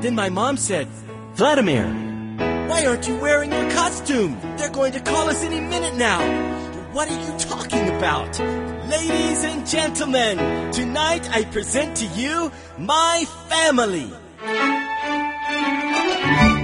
Then my mom said, "Vladimir, why aren't you wearing your costume? They're going to call us any minute now." "What are you talking about?" "Ladies and gentlemen, tonight I present to you my family."